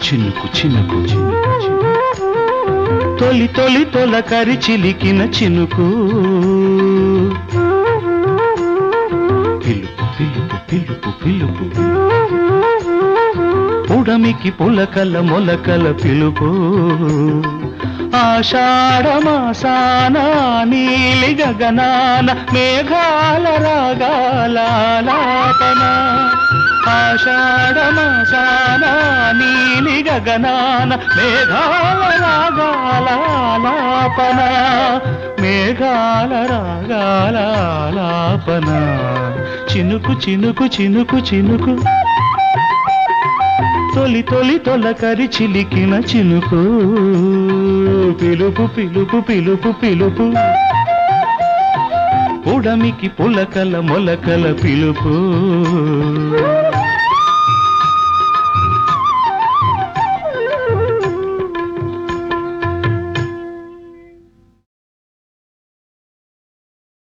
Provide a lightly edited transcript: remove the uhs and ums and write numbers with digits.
చినుకు చినుకు చినుకు చినుకు తొలి తొలి తొలకరి చిలికిన చినుకు పిలుపు పిలుపు పిలుపు పిలుపు పుడమికి పులకల మొలకల పిలుపు ఆషాఢమాసాన నీలి గగనాన మేఘాల రాగాలాపన ఆషాఢమాసాన నీలి గగనాన మేఘాల రాగాలాపన మేఘాల రాగాలాపన చినుకు చినుకు చినుకు చినుకు తొలి తొలి తొలకరి చిలికిన చినుకు పిలుపు పిలుపు పిలుపు పిలుపు ఉడమికి పులకల మొలకల పిలుపు